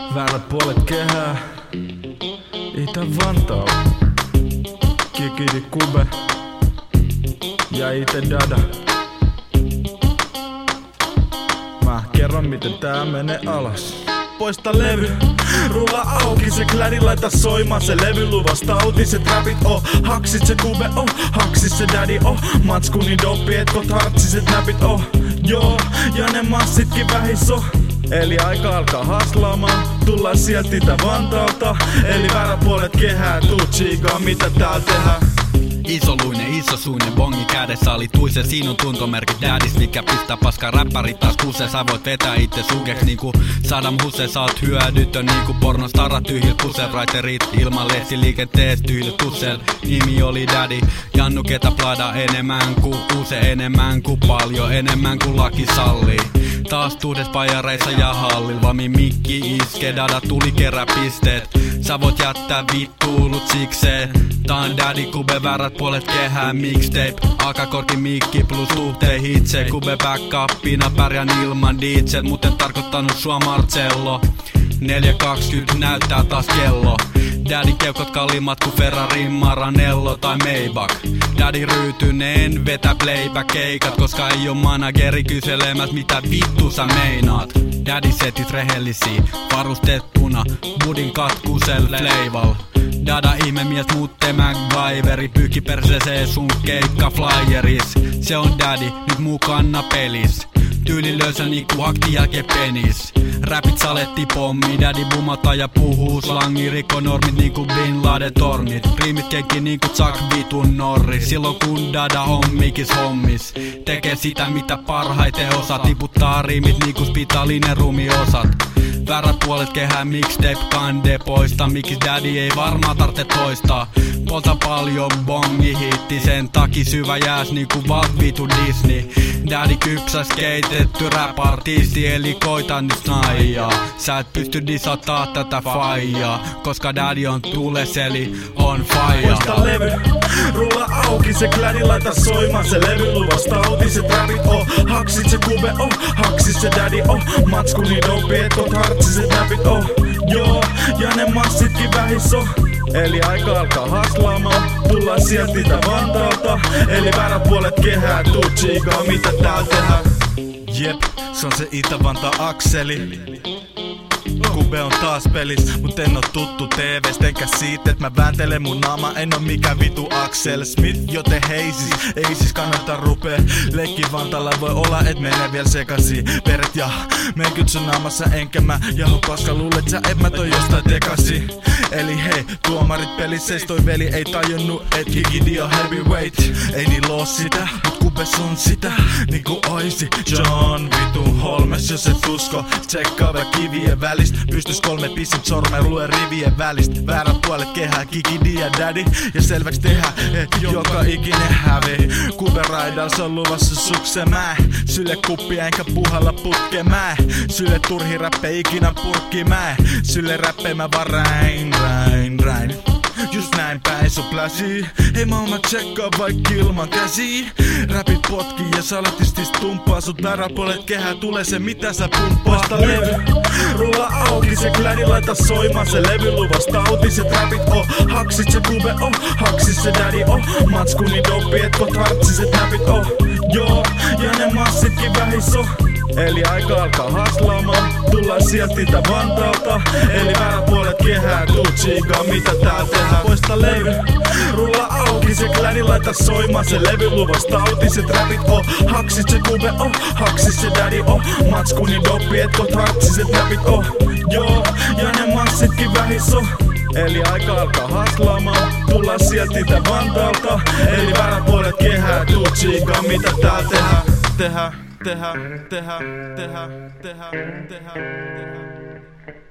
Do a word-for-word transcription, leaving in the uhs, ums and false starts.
Väärät puolet kehää, Itä-Vantaa, Kikidi Kube ja ite Dada. Mä kerron miten tää menee alas. Poista levy, rulla auki se klädi, laita soimaan se levy, luvasta autiset rapit, oh, haksit se kube, oh, haksit se daddy, oh, matskuni doppi, etkot hartsiset näpit, oh, joo, ja ne massitkin vähis, oh. Eli aika alkaa haslaamaan, tullaan sieltä Itä-Vantaalta, eli väräpuolet kehää, tuu chigaa, mitä täällä tehdään. Isoluinen, isosuinen, bongi kädessä oli tuise, siinä on tuntomerkki dadis, mikä pistää paskaa räppärit taas kuseen. Sä voit vetää itse sugeks niinku Saddam Hussein, sä oot hyödytön niinku pornostarat tyhjil kusel, raiterit ilman lehtiliikentees tyhjil tussel. Nimi oli Daddy, Jannu ketä plada enemmän ku use, enemmän ku paljon, enemmän ku laki sallii. Taas tuudes pajareissa ja hallil, vami mikki iske, Dada tuli kerää pisteet. Sä voit jättää vittuulut sikseen. Tää on Daddy, Kube väärät puolet kehää, mixtape, akakorki mikki plus tuhtee hitse. Kube backupina pärjän ilman D J, mut en tarkoittanut sua Marcello. neljä kaksikymmentä näyttää taas kello. Daddy keukot kalliimmat ku Ferrari, Maranello tai Maybach. Daddy ryytyneen vetä playback keikat, koska ei oo manageri kyselemäs mitä vittu sä meinaat. Daddy setit rehellisiä, varustettuna budin katkusel flavor. Dada ihmemies muutte MacGyveri, pyyhki perseeseen sun keikka flyeris. Se on Daddy, nyt mukana pelis. Tyyli löysä niinku hakti jälkeen penis. Räpit saletti pommi, Daddy bumata ja puhuu slangi. Rikko normit niinku Bin Laden tornit. Riimit kenki niinku Chuck vitun Norris. Silloin kun Dada on mikis hommis, tekee sitä mitä parhaiten osaat. Tiputtaa riimit niinku Spitalinen rumiosat. Väärät puolet kehää, mixtape kande poista. Mikis Daddy ei varmaan tarvitse toistaa. Polta paljon bongi hitti, sen taki syvä jääs niinku Walt vitu Disney. Daddy kypsäs keitetty rap-artisti, eli koita nyt snaijaa. Sä et pysty disataa tätä faijaa, koska Daddy on tules eli on faija. Poista levy, rulla auki se klädi, laita soimaan se levy, luvasta autiset rapit, oh, haksit se kube, oh, haksit se Daddy, oh, matskuni doppi, etkot hartsiset näpit, oh, joo, ja ne massitkin vähis, oh. Eli aika alkaa haslaamaan, tullaan sieltä Itä-Vantaalta, eli väärät puolet kehää, tuu chigaa, mitä täällä tehdään. Jep, se on se Itä-Vantaa akseli. Kube on taas pelis, mut en oo tuttu T V:stä enkä siitä, et mä vääntelen mun naama. En oo mikään vitu Axel Smith, joten hei siis, ei siis kannata rupee leikki Vantaalla, voi olla et menee vielä sekasi. Veret ja menkyt sun naamassa, enkä mä jaho paska, luulet sä et mä toi jostain tekasi. Eli hei, tuomarit pelissä seistoi veli, ei tajunnut et Kikidi on heavyweight. Ei niil oo sitä, mut Kubes on sitä, niinku oisi John vitun Holmes. Jos et usko, tsekkaava kivien välistä. Pystys kolme pissit sormeen, lue rivien välistä. Väärät puolet kehää, Kikidi ja Daddy. Ja selväks tehdä, et joka ikinen hävi. Kube raidals on luvassa sukse mä. Sylle kuppia enkä puhalla putke mä. Sylle turhi räppe ikinä purkki mä. Sylle räppe mä vaan räin, räin, räin. Just näin päin sun pläsi. Hei maailma tsekkaa vaik ilman käsi. Räpit potki ja salatistis tumppaa. Sut väräpuolet kehää, tulee se mitä sä pumppaa. Poista levy, rulla auki se klädi, laita soimaan se levy, luvasta autiset rapit, oh, haksit se kube, oh, haksit se Daddy, oh, matskuni doppi, etkot hartsiset näpit, oh, joo, ja ne massitkin vähis, oh. Eli aika alkaa haslaamaan, tullaan sieltä Itä-Vantaalta, eli väärät puolet kehää, tuu chigaa, mitä täällä tehdään. Poista levy, rulla auki se klädi, laita soimaan se levy, luvasta autiset rapit, oh, haksit se kube, oh, haksit se Daddy, oh, matskuni doppi, etkot hartsiset näpit, oh, joo, ja ne massitkin vähis, oh. Eli aika alkaa haslaamaan, tullaan sieltä Itä-Vantaalta, eli väärät puolet kehää, tuu chigaa, mitä täällä tehdään. Tehdä, tehdä, tehdä, tehdä, tehdä, tehdä, tehdä.